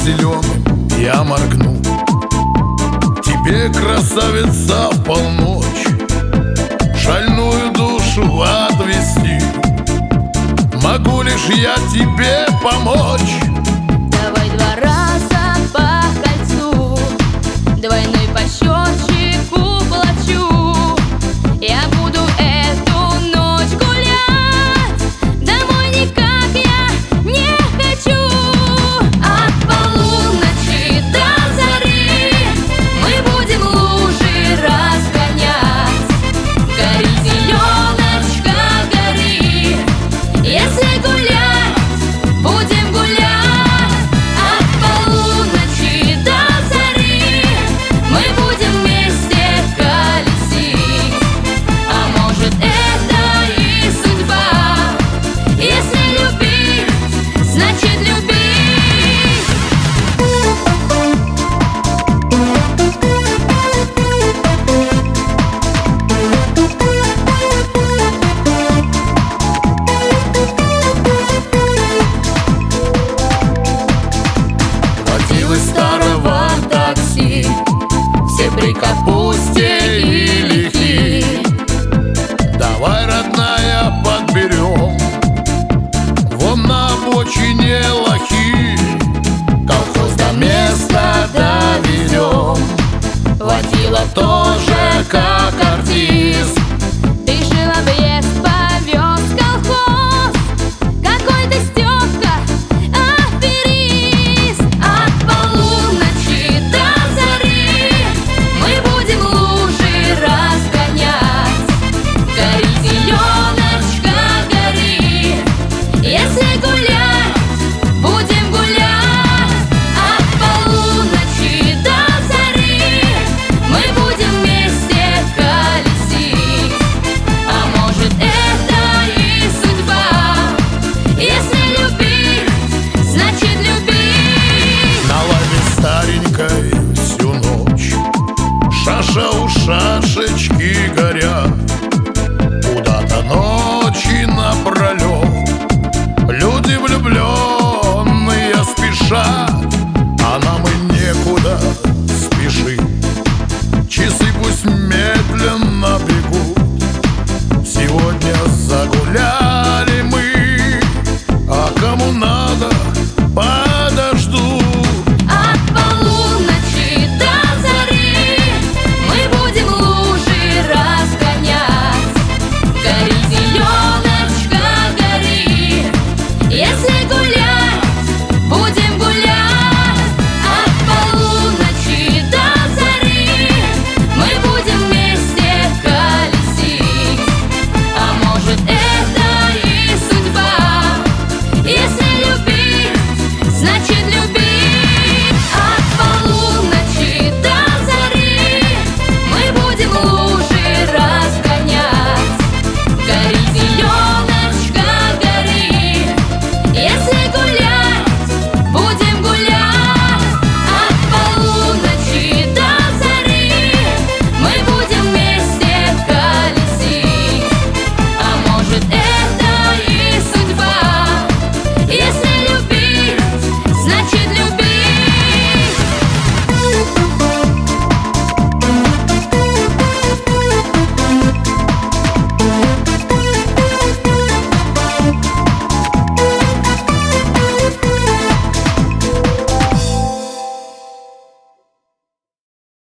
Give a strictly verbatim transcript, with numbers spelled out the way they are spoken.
зеленым я моргну. Тебе, красавица, в полночь шальную душу отвести. Могу лишь я тебе помочь. Давай два раза по кольцу, двойной пощечику плачу. Я буду эту ночь гулять, домой никак я не хочу. От полуночи до зари мы будем лужи разгонять. Гори, зеленочка, гори, если гулять, будем гулять. От полуночи до зари мы будем вместе колесить. А может, это и судьба, если любить, значит любить. Мотивы старого такси, все при капусте